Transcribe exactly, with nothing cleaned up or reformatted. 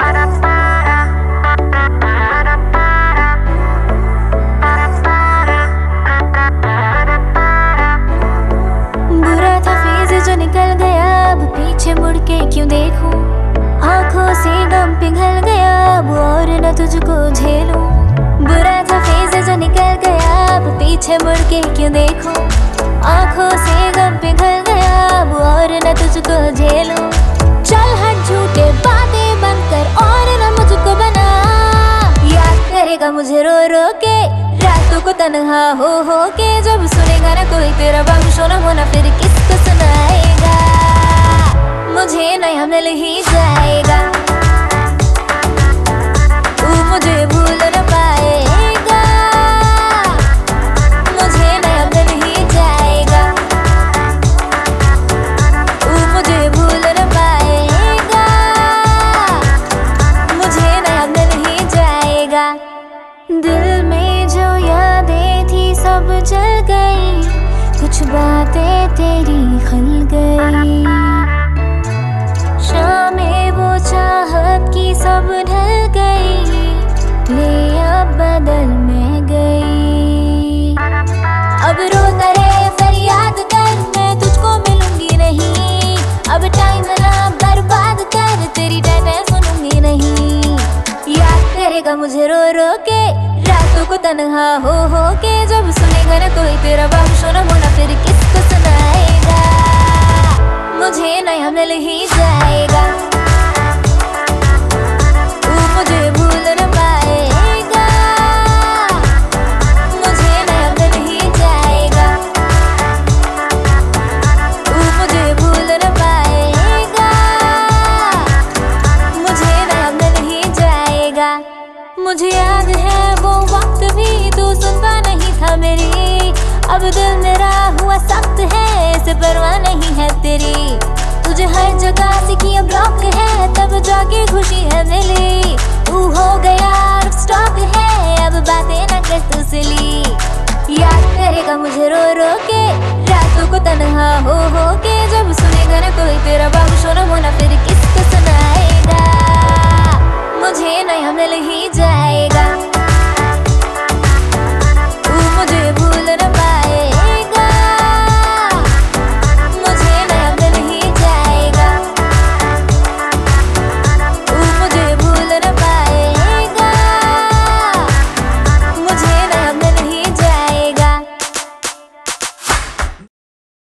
निकल गया, अब पीछे मुड़ के क्यों देखूं। आंखों से गम पिघल गया, अब और न तुझको झेलूं। बुरा था फेज़ जो निकल गया, अब पीछे मुड़ के क्यों देखूं। आंखों से गम पिघल गया, अब और न तुझको झेलूं। चल हट झूठे बातें बंद कर और न मुझको बना। याद करेगा मुझे रो रो के, रातों को तन्हा हो हो के। जब सुनेगा ना कोई तेरा गम शोना होना, फिर किसको सुनाएगा। मुझे नया मिल ही जाएगा, तू मुझे भूल न पाएगा। मुझे नया मिल ही जाएगा, तू मुझे भूल न पाएगा। मुझे नया मिल ही जाएगा। दिल में जो यादें थी सब जल गई, कुछ बातें तेरी खल गई। शामें वो चाहत की सब ढल गई, ले अब बदल में गई। अब रो करे फरियाद कर, मैं तुझको मिलूंगी नहीं। अब टाइम ना बर्बाद कर, तेरी टाइम सुनूंगी नहीं। याद करेगा मुझे रो रो के, रातों को तन्हा हो हो के। जब सुनेगा ना कोई तेरा गम शोना होना, फिर किसको सुनाएगा। मुझे नया मिल ही जाएगा, तू मुझे भूल न पाएगा। मुझे नया मिल ही जाएगा, तू मुझे भूल न पाएगा। मुझे नया मिल ही जाएगा। मुझे याद है वो वक्त भी तू सुनता नहीं था मेरी। अब दिल मेरा हुआ सख्त है, इसे परवाह नहीं है तेरी। तुझे हर जगह से